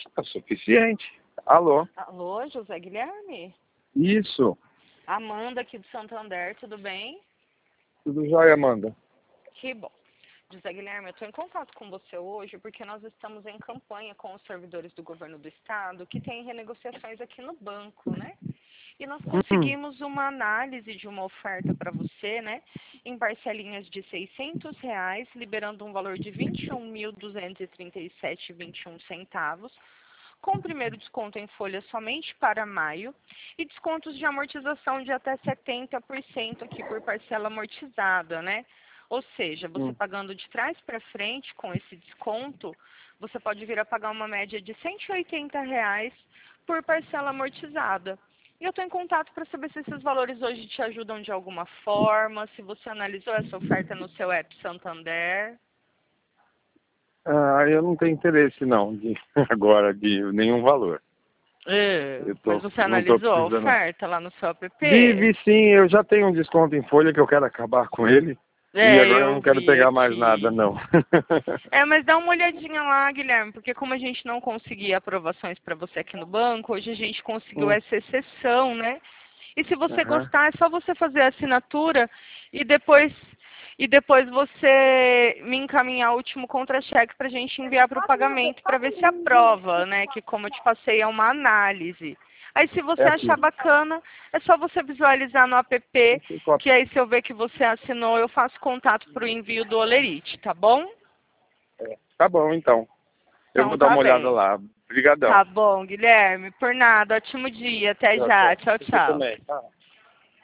É suficiente. Alô? Alô, José Guilherme? Isso. Amanda aqui do Santander, tudo bem? Tudo jóia, Amanda? Que bom. José Guilherme, eu estou em contato com você hoje porque nós estamos em campanha com os servidores do governo do estado que tem renegociações aqui no banco, né? E nós conseguimos uma análise de uma oferta para você, né? Em parcelinhas de R$ 600, liberando um valor de R$ 21.237,21, com o primeiro desconto em folha somente para maio e descontos de amortização de até 70% aqui por parcela amortizada, né? Ou seja, você pagando de trás para frente com esse desconto, você pode vir a pagar uma média de R$ 180 por parcela amortizada. E eu estou em contato para saber se esses valores hoje te ajudam de alguma forma, se você analisou essa oferta no seu app Santander. Ah, eu não tenho interesse, não, agora, de nenhum valor. Mas você Não tô analisou a precisando. oferta lá no seu app? Vi sim, eu já tenho um desconto em folha que eu quero acabar com ele. E agora eu Eu não quero vi pegar mais aqui. nada, não. Mas dá uma olhadinha lá, Guilherme, porque como a gente não conseguia aprovações para você aqui no banco, hoje a gente conseguiu essa exceção, né? E se você Aham. gostar, é só você fazer a assinatura e depois você me encaminhar o último contra-cheque para a gente enviar para o pagamento para ver se aprova, né? Que como eu te passei é uma análise. Aí se você É aqui. achar bacana, é só você visualizar no app, que aí se eu ver que você assinou, eu faço contato para o envio do Olerite, tá bom? Tá bom, então. Eu Então vou dar tá uma olhada bem. lá. Obrigadão. Tá bom, Guilherme. Por nada. Ótimo dia. Até Tchau, já. tchau. Tchau, Você tchau. também. Tá.